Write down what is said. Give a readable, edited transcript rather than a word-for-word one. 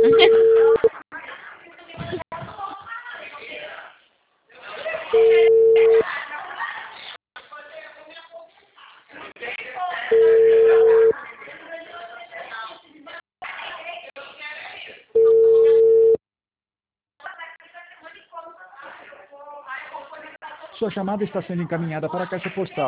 Sua chamada está sendo encaminhada para a caixa postal.